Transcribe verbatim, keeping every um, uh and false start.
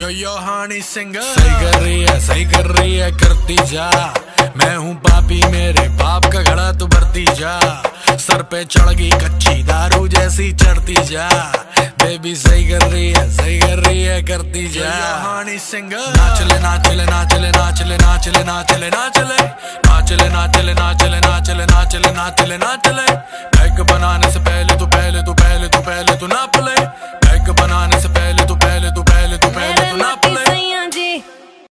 यो हानी singer सही कर रही है, सही कर रही है, करती जा। मैं हूँ पापी, मेरे बाप का घड़ा तू भरती जा। सर पे चढ़ गई कच्ची दारू जैसी चढ़ती जा। बेबी सही कर रही है, सही कर रही है, करती जा। यो हानी सिंगर नाचले नाचले नाचले नाचले नाचले नाचले नाचले नाचले नाचले नाचले नाचले नाचले नाचले नाचले। पैक बनाने से